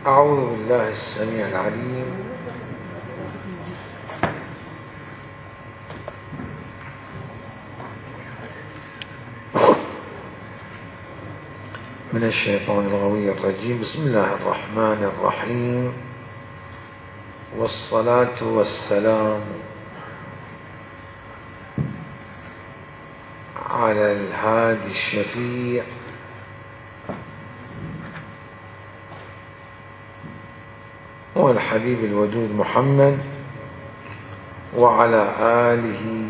أعوذ بالله السميع العليم من الشيطان الغوي الرجيم. بسم الله الرحمن الرحيم، والصلاة والسلام على الهادي الشفيع والحبيب الودود محمد وعلى آله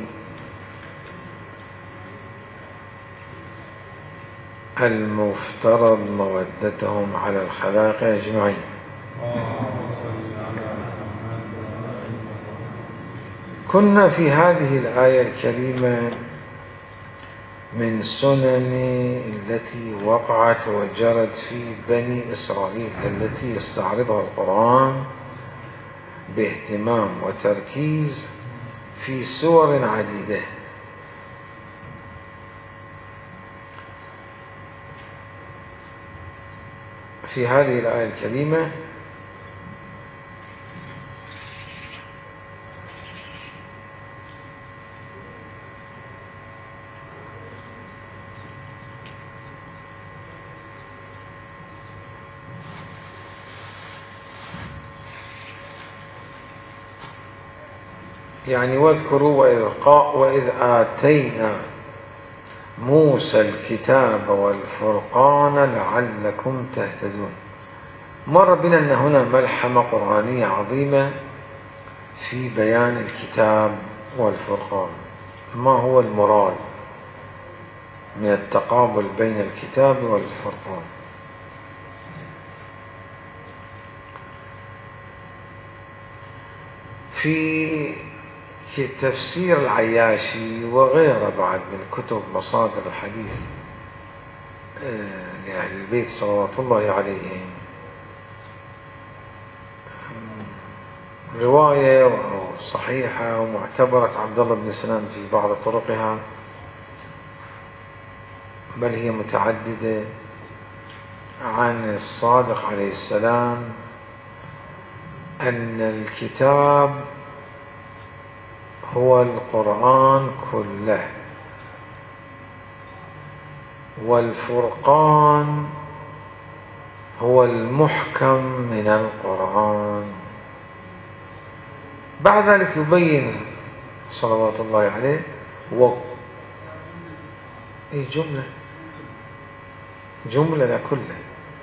المفترض مودتهم على الخلائق أجمعين. كنا في هذه الآية الكريمة من سنن التي وقعت وجرت في بني إسرائيل التي يستعرضها القرآن باهتمام وتركيز في سور عديدة. في هذه الآية الكريمة يعني واذكروا وإذ آتينا موسى الكتاب والفرقان لعلكم تهتدون. مر بنا أن هنا ملحمة قرآنية عظيمة في بيان الكتاب والفرقان. ما هو المراد من التقابل بين الكتاب والفرقان؟ في تفسير العياشي وغيره بعد من كتب مصادر الحديث لأهل البيت صلوات الله عليهم رواية صحيحة ومعتبرة عبد الله بن سلام في بعض طرقها، بل هي متعددة، عن الصادق عليه السلام أن الكتاب هو القرآن كله، والفرقان هو المحكم من القرآن. بعد ذلك يبين صلوات الله عليه جملة لا كله،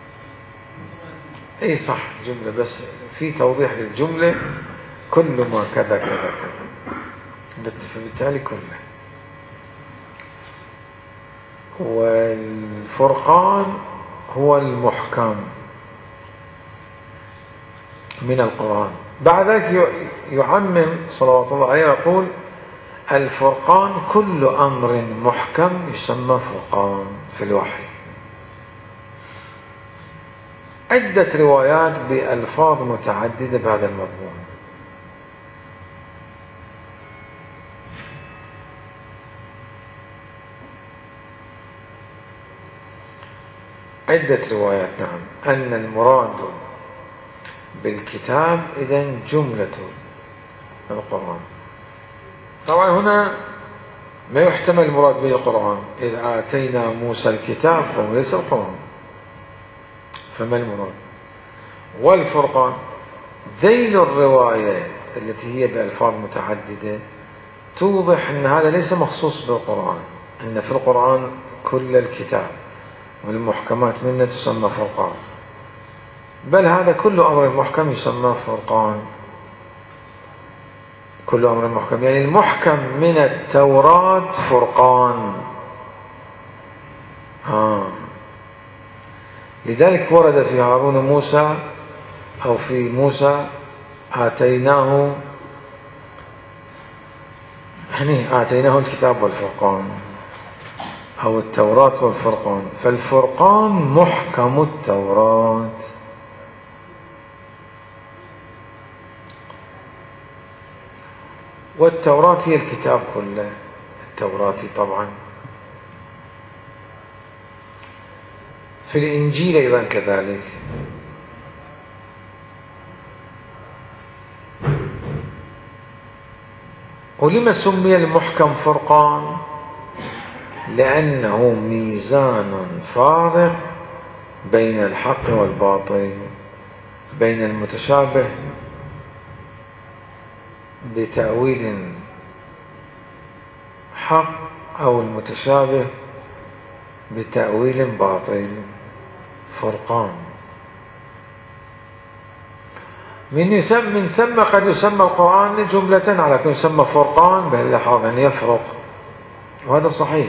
اي صح جملة، بس في توضيح للجملة، كل ما كذا كذا كذا، فبالتالي كله. والفرقان هو المحكم من القرآن. بعد ذلك يعمم صلوات الله عليه ويقول الفرقان كل أمر محكم يسمى فرقان في الوحي. عدة روايات بألفاظ متعددة بهذا المضمون. عدة روايات، نعم، أن المراد بالكتاب إذن جملة القرآن. طبعا هنا ما يحتمل المراد به القرآن، إذ آتينا موسى الكتاب فهو ليس القرآن، فما المراد؟ والفرقان ذيل الرواية التي هي بألفاظ متعددة توضح أن هذا ليس مخصوص بالقرآن، أن في القرآن كل الكتاب والمحكمات منه تسمى فرقان، بل هذا كل أمر محكم يسمى فرقان. كل أمر محكم يعني المحكم من التوراة فرقان. لذلك ورد في هارون موسى أو في موسى آتيناه الكتاب والفرقان، أو التوراة والفرقان، فالفرقان محكم التوراة. والتوراة هي الكتاب كله، التوراة طبعا. في الإنجيل أيضا كذلك، ولما سمي المحكم فرقان؟ لأنه ميزان فارق بين الحق والباطل، بين المتشابه بتأويل حق أو المتشابه بتأويل باطل. فرقان. من ثم قد يسمى القرآن جملة على كل يسمى فرقان بهاللحاظ، يعني يفرق، وهذا صحيح.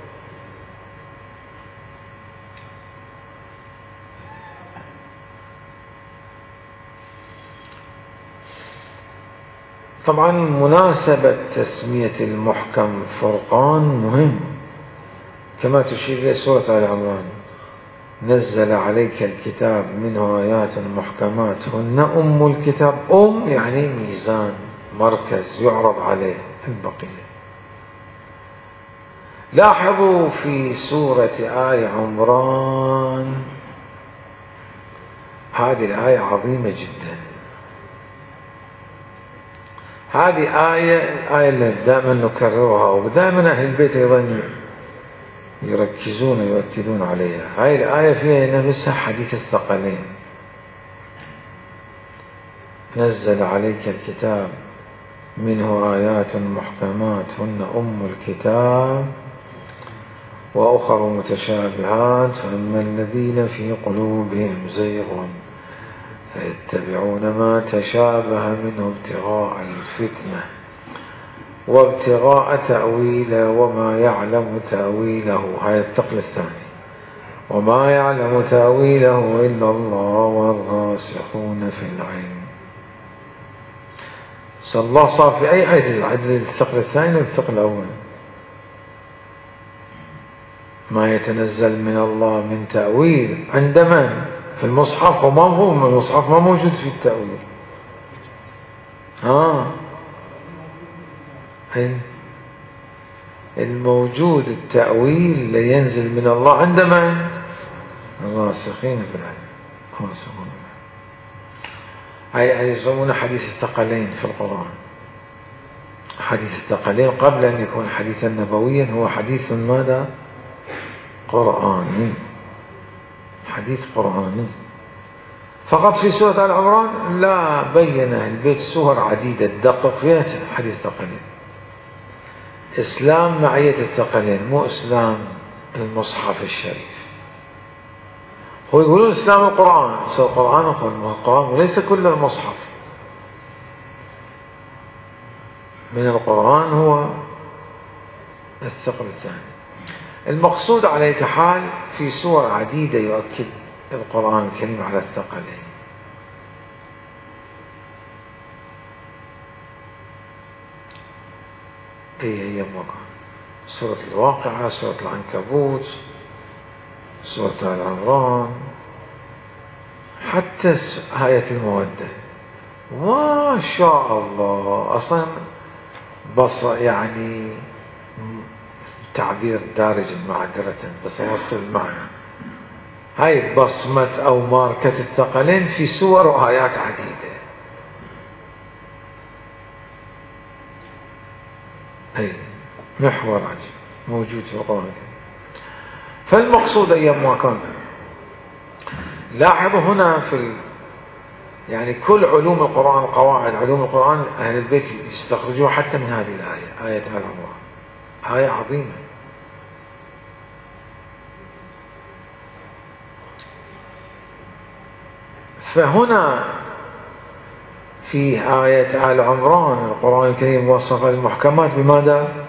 طبعا مناسبة تسمية المحكم فرقان مهم، كما تشير إلى سورة آل عمران: نزل عليك الكتاب منه آيات محكمات هن أم الكتاب. يعني ميزان، مركز يعرض عليه البقية. لاحظوا في سورة آل عمران هذه الآية عظيمة جدا. هذه الآية اللي دائما نكررها، ودائما أهل البيت أيضا يركزون ويؤكدون عليها. هاي الآية فيها نفسها حديث الثقلين: نزل عليك الكتاب منه آيات محكمات هن أم الكتاب وأخر متشابهات فأما الذين في قلوبهم زيغ فيتبعون ما تشابه منه ابتغاء الفتنة وابتغاء تأويله وما يعلم تأويله. هذا الثقل الثاني: وما يعلم تأويله إلا الله والراسخون في العلم. صلى الله صار في أي عدل الثقل الثاني والثقل الأول؟ ما يتنزل من الله من تأويل عند من؟ في المصحف، وما هو من المصحف ما موجود في التأويل. الموجود التأويل اللي ينزل من الله عند من؟ الراسخين في العلم. هاي يسمونه حديث الثقلين في القرآن. حديث الثقلين قبل أن يكون حديثا نبويا هو حديث ماذا؟ قرآني. حديث قرآني. فقط في سورة آل عمران لا، بين البيت سور عديدة تدقق فيها حديث الثقلين. إسلام معية الثقلين، مو إسلام المصحف الشريف. هو يقولون إسلام القرآن، القرآن وليس كل المصحف. من القرآن هو الثقل الثاني. المقصود على أي حال في سور عديدة يؤكد القرآن الكريم على الثقلين. هي مكان سورة الواقعة، سورة العنكبوت، سورة آل عمران، حتى آية المودة. ما شاء الله، أصلا بس يعني تعبير دارج معذرة بس أوصل المعنى. هاي بصمة أو ماركة الثقلين في سور وآيات عديدة. أي محور عجيب موجود في القرآن الكريم. فالمقصود أيام كان، لاحظوا هنا يعني كل علوم القرآن، قواعد علوم القرآن أهل البيت يستخرجوها حتى من هذه الآية، آية آل عمران، آية عظيمة. فهنا في آية آل عمران القرآن الكريم وصف المحكمات بماذا؟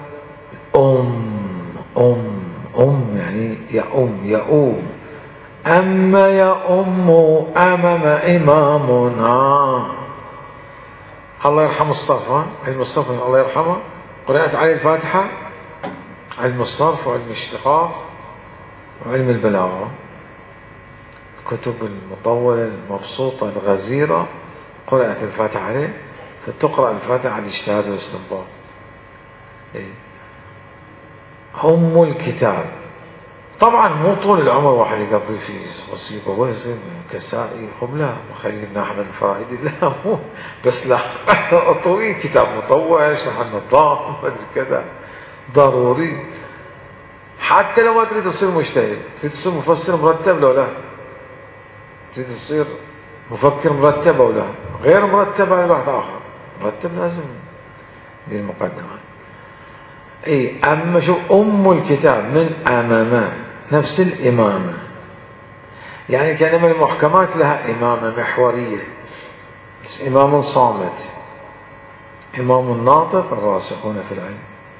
يعني يؤوم. أما يؤم أمام إمامنا. الله يرحم الصرف، علم الصرف الله يرحمه، قرأت عليه الفاتحة، علم الصرف وعلم الاشتقاق وعلم البلاغة، الكتب المطولة المبسوطة الغزيرة قرأت الفاتحة عليه، فتقرأ الفاتحة على الاجتهاد والاستنباط. أم الكتاب طبعا مو طول العمر واحد يقضي في مصيبة ويصير كسائي لا، وخليل بن أحمد الفرائدي لا، مو بس لا طويل، كتاب مطول، شرح النظام، ما أدري كذا، ضروري. حتى لو ما تريد تصير مجتهد، تريد تصير مفسر مرتب لو لا، تريد تصير مفكر مرتب أو لا، غير مرتب هذا بحث آخر، مرتب لازم دي المقدمة. اي اما شوف ام الكتاب من امامه نفس الامامه، يعني كانما المحكمات لها امامه محوريه، بس امام صامت، امام ناطق الراسخون في العلم.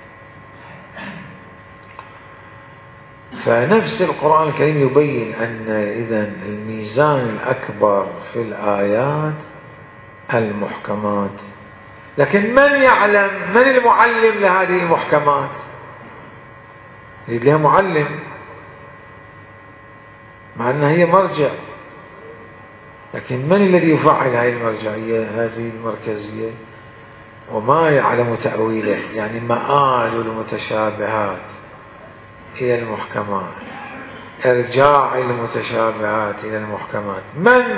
فنفس القرآن الكريم يبين ان اذا الميزان الاكبر في الايات المحكمات. لكن من يعلم، من المعلم لهذه المحكمات؟ يريد لها معلم، مع أنها هي مرجع، لكن من الذي يفعل هذه المرجعية، هذه المركزية؟ وما يعلم تأويله، يعني مآل المتشابهات إلى المحكمات، إرجاع المتشابهات إلى المحكمات. من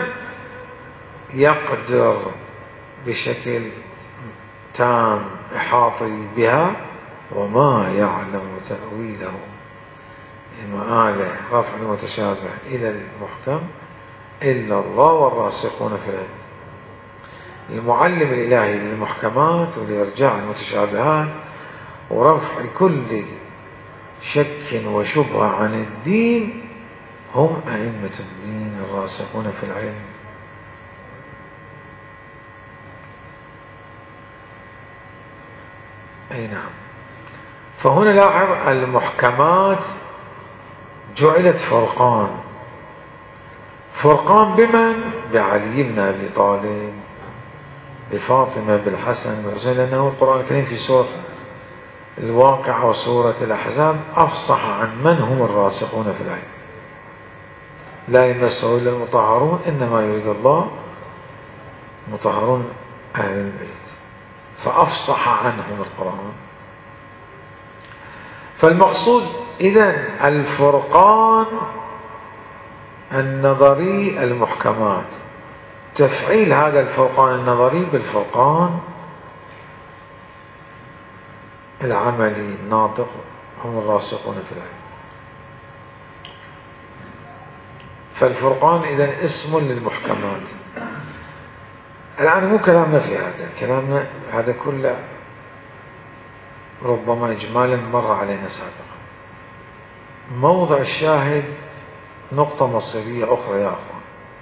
يقدر بشكل تام إحاطي بها؟ وما يعلم تأويله، مآل رفع المتشابه إلى المحكم إلا الله والراسخون في العلم. المعلم الإلهي للمحكمات ولإرجاع المتشابهات ورفع كل شك وشبهة عن الدين هم أئمة الدين الراسخون في العلم. أي نعم. فهنا لاحظ المحكمات جعلت فرقان، فرقان بمن؟ بعلي بن أبي طالب، بفاطمة، بالحسن، بالحسين، لأنه القرآن الكريم في سورة الواقعة وسورة الأحزاب أفصح عن من هم الراسخون في العلم. لا يمسه إلا المطهرون، إنما يريد الله مطهرون أهل البيت، فأفصح عنهم القرآن. فالمقصود إذن الفرقان النظري المحكمات، تفعيل هذا الفرقان النظري بالفرقان العملي الناطق هم الراسخون في العلم. فالفرقان إذن اسم للمحكمات. الآن مو كلامنا في هذا، كلامنا هذا كله ربما إجمالا مر علينا سابقا. موضع الشاهد نقطة مصيرية أخرى يا أخوان.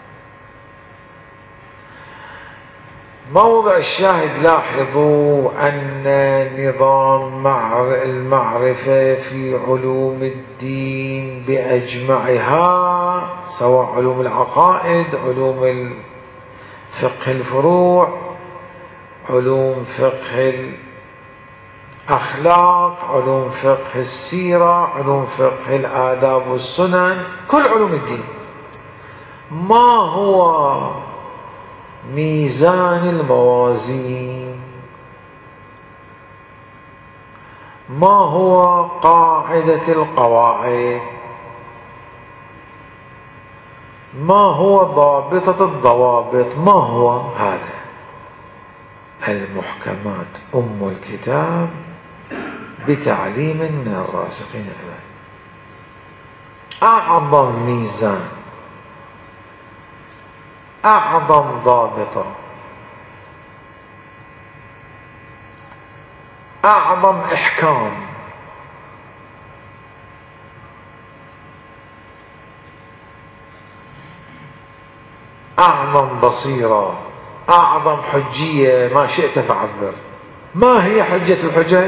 موضع الشاهد لاحظوا أن نظام المعرفة في علوم الدين بأجمعها، سواء علوم العقائد، علوم فقه الفروع، علوم فقه الأخلاق، علوم فقه السيرة، علوم فقه الآداب والسنن، كل علوم الدين، ما هو ميزان الموازين؟ ما هو قاعدة القواعد؟ ما هو ضابطة الضوابط؟ ما هو هذا؟ المحكمات أم الكتاب بتعليم من الراسخين في العلم. أعظم ميزان، أعظم ضابطة، أعظم إحكام، أعظم بصيرة، أعظم حجية، ما شئت فعبر. ما هي حجة الحجج؟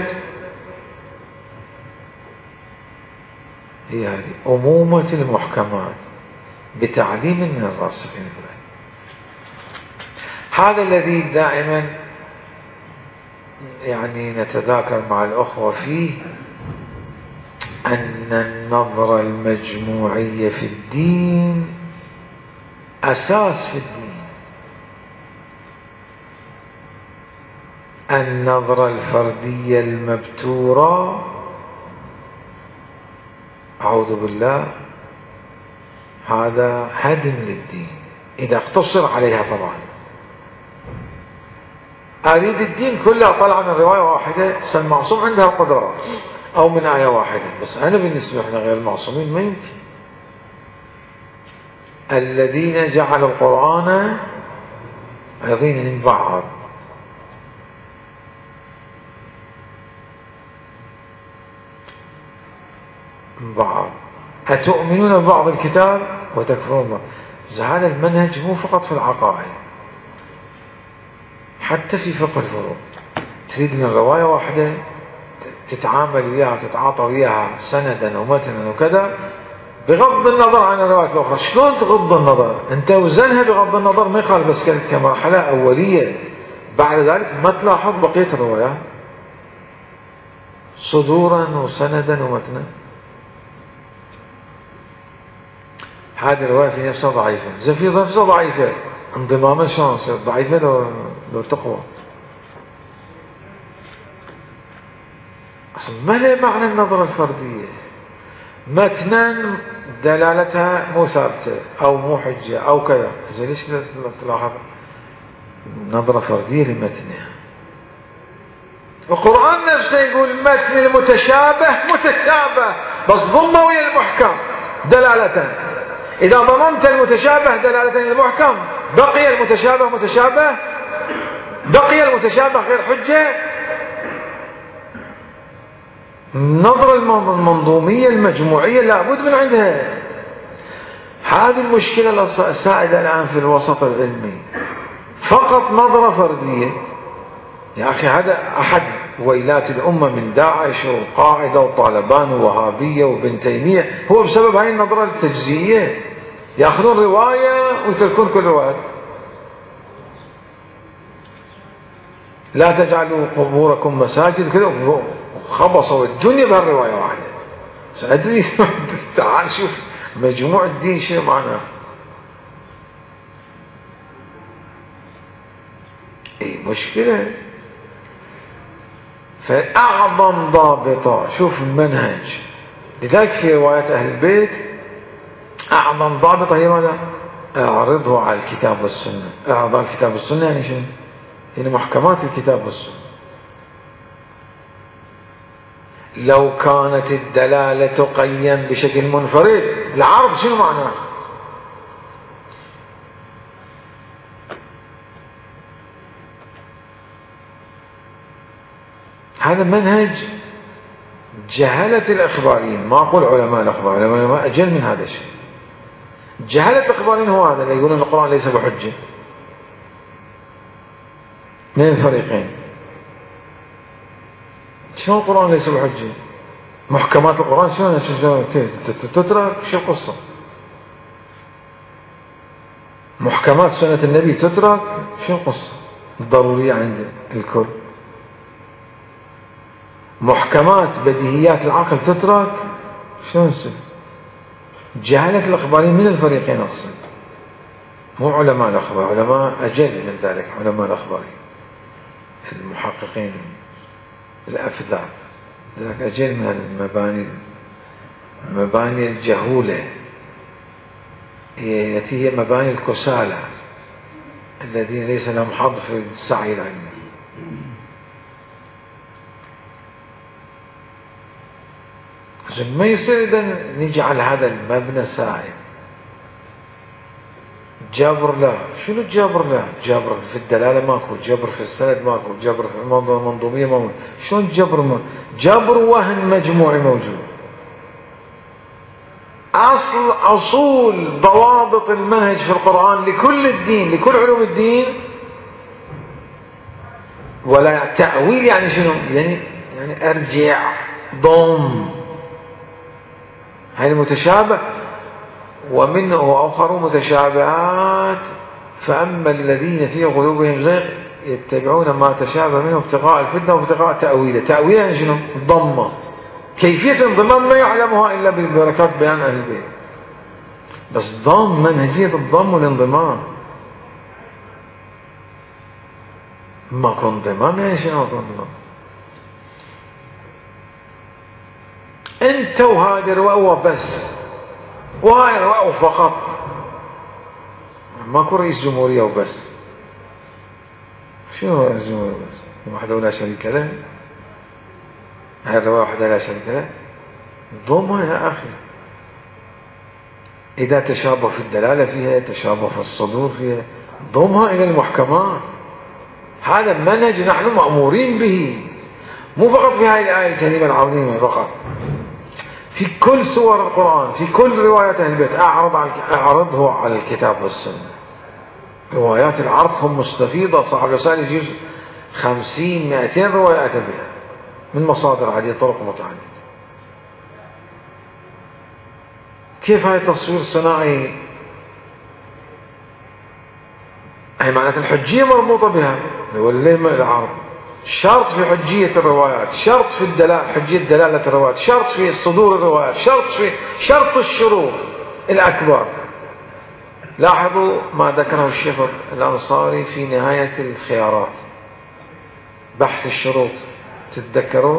هي هذه أمومة المحكمات بتعليم من الراسخين في العلم. هذا الذي دائما يعني نتذاكر مع الأخوة فيه، أن النظرة المجموعية في الدين أساس في الدين. النظرة الفردية المبتورة أعوذ بالله، هذا هدم للدين إذا اقتصر عليها. طبعا أريد الدين كله طلع من رواية واحدة، المعصوم عندها القدرة، أو من آية واحدة. بس أنا بالنسبة لنا غير المعصومين ما يمكن. الذين جعلوا القرآن عظيم من بعض. أتؤمنون ببعض الكتاب وتكفرون ببعض. هذا المنهج مو فقط في العقائد، حتى في فقه الفروع. تريد من رواية واحدة تتعامل وياها وتتعاطى وياها سندا ومتنا وكذا، بغض النظر عن الروايات الأخرى. شلون تغض النظر؟ أنت وزنها بغض النظر، ما يخالف، بس كمرحلة أولية. بعد ذلك ما تلاحظ بقية الروايات صدورا وسندا ومتنا. هذه الرواية في نفسها ضعيفة، زين في نفسها ضعيفة، انضماما شلون ضعيفة لو تقوى. أصلا ما له معنى النظرة الفردية. متنا دلالتها مو ثابتة أو مو حجة أو كذا، زين ليش تلاحظ نظرة فردية لمتنها؟ القرآن نفسه يقول متن المتشابه متشابه، بس ضمه ويا المحكم دلالة. إذا ضممت المتشابه دلالة المحكم بقي المتشابه متشابه، بقي المتشابه غير حجة. النظرة المنظومية المجموعية لابد من عندها. هذه المشكلة السائدة الآن في الوسط العلمي، فقط نظرة فردية. يا أخي هذا أحد ويلات الأمة من داعش وقاعدة وطالبان ووهابية وابن تيمية، هو بسبب هاي النظرة التجزئية. يأخذون رواية ويتركون كل رواية. لا تجعلوا قبوركم مساجد كذا، خبصوا الدنيا بهالرواية واحدة. أدري تعال شوف مجموع الدين شنو معناه. اي مشكلة. فأعظم ضابطة، شوف المنهج. لذلك في روايات أهل البيت أعظم ضابطة هي ماذا؟ اعرضه على الكتاب والسنة. اعرض على الكتاب والسنة يعني شنو؟ يعني محكمات الكتاب والسنة. لو كانت الدلالة تقيم بشكل منفرد، العرض شنو معناه؟ هذا منهج جهلة الإخباريين، ما أقول علماء الأخبار، علماء أجل من هذا الشيء. جهلة الإخباريين هو هذا اللي يقولون القرآن ليس بحجة. من الفريقين. شلون القرآن ليس بحجة؟ محكمات القرآن شلون كيف تترك؟ شو القصة؟ محكمات سنة النبي تترك؟ شو القصة؟ ضرورية عند الكل. محكمات بديهيات العقل تترك؟ شلون يصير؟ جهلة الإخباريين من الفريقين أقصد، مو علماء الأخبار، علماء أجل من ذلك، علماء الأخباريين المحققين الأفذاذ، ذلك أجل من المباني الجهولة التي هي مباني الكسالى الذين ليس لهم حظ في السعي العلمي. عشان ما يصير إذا نجعل هذا المبنى سائد. جبر لا، شنو الجبر لا؟ جبر في الدلالة ماكو، جبر في السند ماكو، جبر في المنظومية ماكو. شلون جبر؟ جبر وهن مجموعي موجود. أصول ضوابط المنهج في القرآن لكل الدين، لكل علوم الدين. ولا تأويل يعني شنو؟ يعني أرجع ضم. هاي المتشابه. ومنه أخر متشابهات، فأما الذين في قلوبهم زيغ يتبعون ما تشابه منه ابتغاء الفتنة وابتغاء تأويله. تأويله يعني شنو؟ ضمه. كيفية الانضمام ما يعلمها إلا ببركات بيان أهل البيت. بس ضم، منهجية الضم والانضمام. ماكو انضمام يعني شنو ماكو انضمام؟ أنت تو هذه رواية بس، وهاي رواية فقط، ماكو رئيس جمهورية وبس. شنو رئيس جمهورية بس؟ وحده لا شريك له؟ هاي الرواية وحده لا شريك له؟ ضمها يا أخي. إذا تشابه في الدلالة فيها، تشابه في الصدور فيها، ضمها إلى المحكمات. هذا منهج نحن مأمورين به، مو فقط في هذه الآية الكريمة العظيمة فقط، في كل سور القرآن، في كل روايات أهل البيت. أعرضه على الكتاب والسنة. روايات العرض مستفيضة، صاحب الرسالة يجيب 50 200 روايات بها من مصادر عديدة، طرق متعددة. كيف هاي تصوير صناعي؟ هي معناته الحجية مربوطة بها، ولا العرض شرط في حجية الروايات، شرط في حجية دلالة الروايات، شرط في صدور الروايات، شرط الشروط الأكبر. لاحظوا ما ذكره الشيخ الأنصاري في نهاية الخيارات، بحث الشروط. تتذكروه؟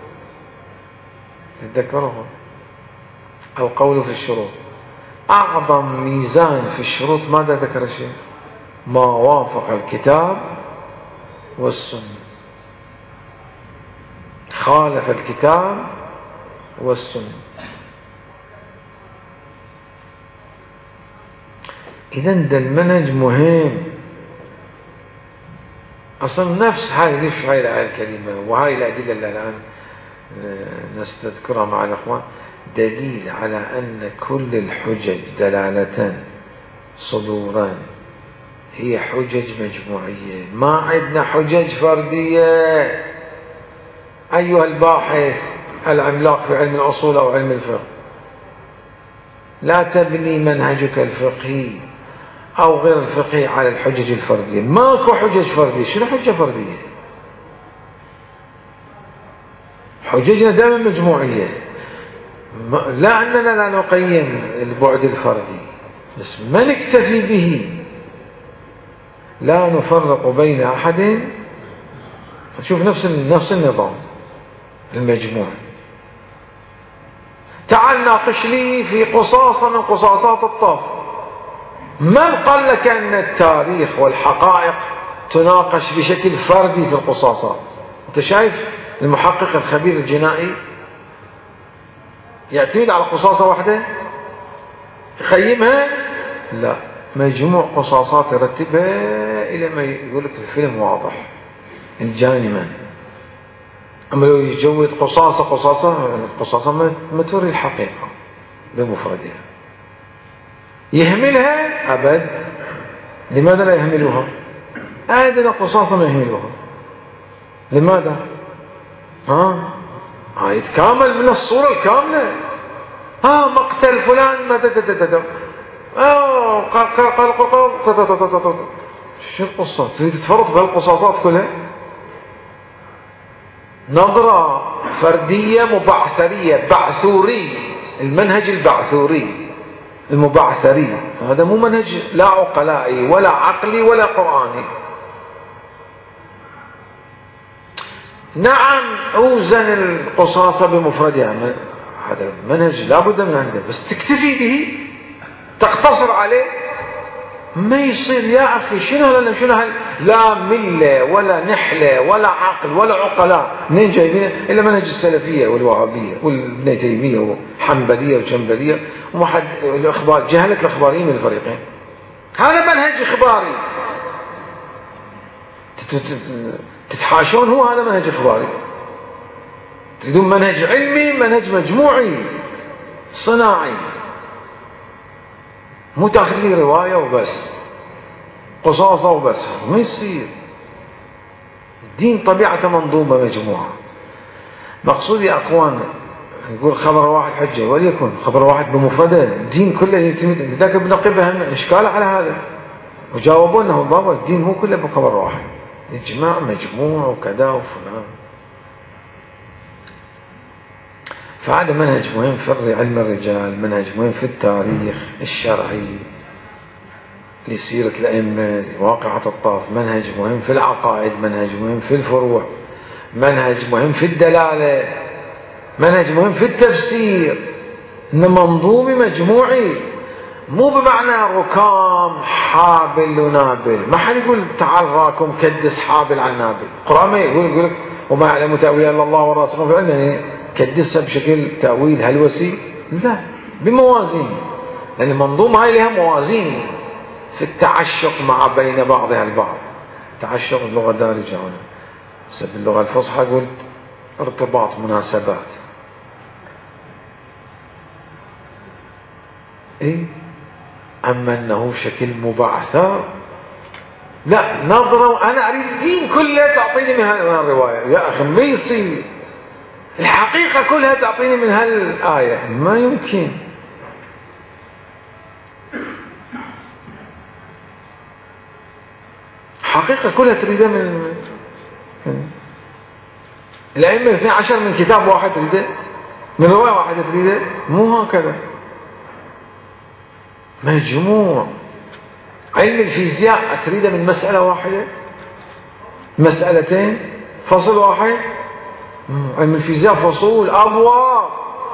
القول في الشروط. أعظم ميزان في الشروط ماذا ذكر الشيخ؟ ما وافق الكتاب والسنة. خالف الكتاب والسنة. إذن ده المنهج مهم. أصلا نفس هاي الآية الكريمة وهاي الأدلة اللي الآن نستذكرها مع الأخوان دليل على أن كل الحجج دلالة صدورا هي حجج مجموعية، ما عندنا حجج فردية. أيها الباحث العملاق في علم الأصول أو علم الفقه، لا تبني منهجك الفقهي أو غير الفقهي على الحجج الفردية. ماكو حجج فردية. شنو حجة فردية؟ حججنا دائما مجموعية. لا أننا لا نقيم البعد الفردي، بس ما نكتفي به. لا نفرق بين أحد. نشوف نفس النظام المجموعي. تعال ناقش لي في قصاصة من قصاصات الطاف. من قال لك أن التاريخ والحقائق تناقش بشكل فردي في القصاصات؟ أنت شايف المحقق الخبير الجنائي يعتمد على قصاصة واحدة يقيمها؟ لا، مجموع قصاصات يرتبها إلى ما يقول لك الفيلم واضح الجاني من. أما لو يجود قصاصة ما توري الحقيقة بمفردها. يهملها أبد. لماذا لا يهملوها؟ عندنا قصاصة ما يهملوها. لماذا؟ يتكامل من الصورة الكاملة. مقتل فلان ما شو القصة؟ تريد تفرط بهالقصاصات كلها؟ نظرة فردية مبعثرية بعثوري، المنهج البعثوري المبعثري. هذا مو منهج لا عقلائي ولا عقلي ولا قرآني. نعم أوزن القصاصة بمفردها، هذا منهج لا بد من عنده، بس تكتفي به تقتصر عليه ما يصير يا أخي. شنو لا ملة ولا نحلة ولا عقل ولا عقلاء. منين جايبين إلا منهج السلفية والوهابية والابن تيمية وحنبلية وجنبلية الإخبار، جهلة الإخباريين من الفريقين. هذا منهج إخباري تتحاشون، هو هذا منهج إخباري. تريدون منهج علمي، منهج مجموعي صناعي، مو تاخذ لي رواية وبس قصاصة وبس. ما يصير. الدين طبيعته منظومة مجموعة. مقصود يا أخوان نقول خبر واحد حجة، وليكن خبر واحد بمفردة. الدين كله يعتمد. ذاك ابن قبة إشكال على هذا وجاوبوا أنه بابا الدين مو كله بخبر واحد، إجماع مجموع وكذا وفلان. فهذا منهج مهم في علم الرجال، منهج مهم في التاريخ الشرعي لسيرة الأئمة لواقعة الطاف، منهج مهم في العقائد، منهج مهم في الفروع، منهج مهم في الدلالة. منهج مهم في التفسير، إن منظومي مجموعي، مو بمعنى ركام حابل ونابل. ما حد يقول تعال راكم كدس حابل عن نابل. القرآن ما يقول لك وما يعلم تأويل إلا الله والراسخون في العلم، يعني كدسها بشكل تأويل هلوسي، لا، بموازين، لأن المنظومة هاي لها موازين في التعشق مع بين بعضها البعض. تعشق اللغة دارجة هنا، بس باللغة الفصحى قلت ارتباط مناسبات. إيه؟ أما أنه شكل مبعثر، لا، نظرة أنا أريد الدين كله تعطيني من هالرواية. يا أخي ما يصير، الحقيقة كلها تعطيني من هالآية، ما يمكن. حقيقة كلها تريدها من الأئمة 12 من كتاب واحد تريده، من رواية واحدة تريده، مو هكذا. مجموع. علم الفيزياء تريده من مسألة واحدة، مسألتين، فصل واحد. علم الفيزياء فصول، أبواب.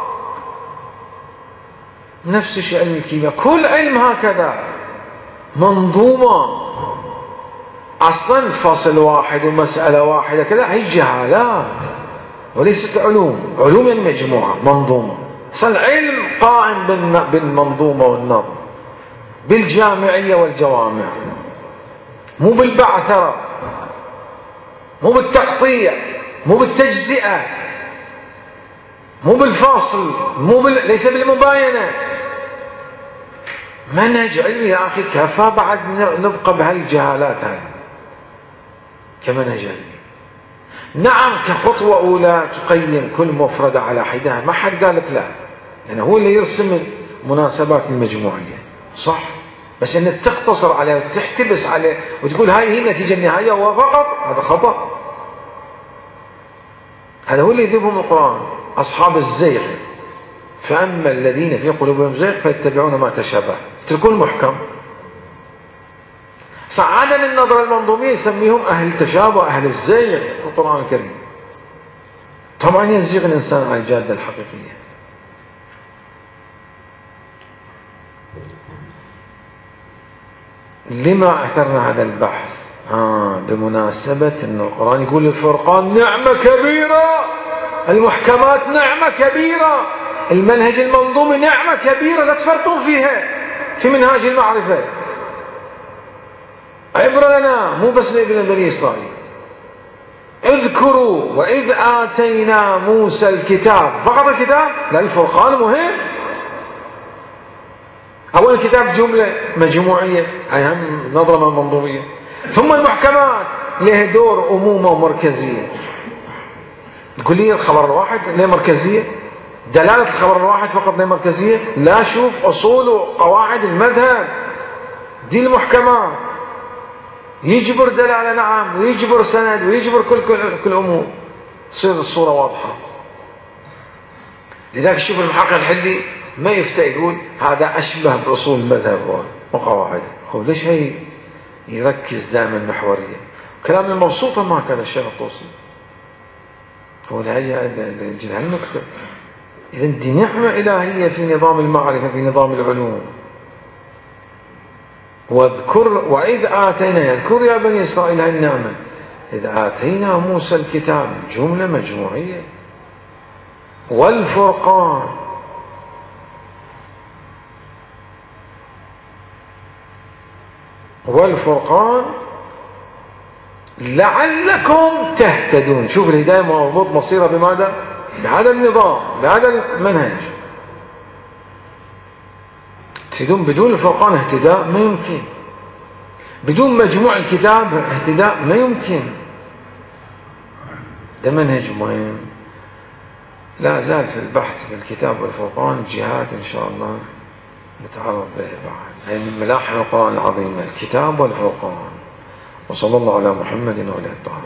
نفس الشيء علم الكيمياء، كل علم هكذا منظومة. أصلا فصل واحد ومسألة واحدة كذا هي جهالات وليست علوم. علوم يعني مجموعة منظومة. أصلا علم قائم بالمنظومة والنظم، بالجامعية والجوامع، مو بالبعثرة، مو بالتقطيع، مو بالتجزئة، مو بالفصل، ليس بالمباينة. منهج علمي يا أخي كفى بعد نبقى بهالجهالات هذه كمنهج علمي. نعم كخطوة أولى تقيم كل مفردة على حدها، ما حد قال لك لا، لأن هو اللي يرسم المناسبات المجموعية، صح، بس أنك تقتصر عليه وتحتبس عليه وتقول هاي هي النتيجة النهائية وفقط، هذا خطأ. هذا هو اللي يذهبهم القرآن، أصحاب الزيغ. فأما الذين في قلوبهم زيغ فيتبعون ما تشابه، يتركون المحكم. عدم النظرة المنظومية يسميهم أهل التشابه، أهل الزيغ في القرآن الكريم. طبعا يزيغ الإنسان عن الجادة الحقيقية. لما أثرنا هذا البحث؟ بمناسبة أن القرآن يقول الفرقان نعمة كبيرة، المحكمات نعمة كبيرة، المنهج المنظومي نعمة كبيرة لا تفرطون فيها في منهاج المعرفة. عبرة لنا، مو بس لابن بني إسرائيل. اذكروا وإذ آتينا موسى الكتاب، فقط الكتاب؟ لا، الفرقان مهم. أول الكتاب جملة مجموعية، أهم نظرة منظومية. ثم المحكمات له دور أمومة ومركزية. تقول لي الخبر الواحد له مركزية؟ دلالة الخبر الواحد فقط له مركزية؟ لا، شوف أصول وقواعد المذهب دي المحكمات، يجبر دلالة نعم، ويجبر سند، ويجبر كل أمور، تصير الصورة واضحة. لذلك شوف المحقق الحلي ما يفتى يقول هذا أشبه بأصول المذهب وقواعده. هو ليش هي يركز دائما محوريا؟ كلام المبسوطة ما كذا الشيخ الطوسي. هو لأجل هالنكتة. إذا دي نعمة إلهية في نظام المعرفة، في نظام العلوم. واذكر وإذ آتينا، يذكر يا بني إسرائيل هالنعمة، إذ آتينا موسى الكتاب، جملة مجموعية، والفرقان، والفرقان لعلكم تهتدون. شوف الهداية مربوط مصيرها بماذا؟ بهذا النظام، بهذا المنهج. تريدون بدون الفرقان اهتداء؟ ما يمكن. بدون مجموع الكتاب اهتداء؟ ما يمكن. ده منهج مهم لا زال في البحث في الكتاب والفرقان، جهات إن شاء الله نتعرض لها بعد. هي من ملاحم القرآن العظيم الكتاب والفرقان. وصلى الله على محمد وعلى آله.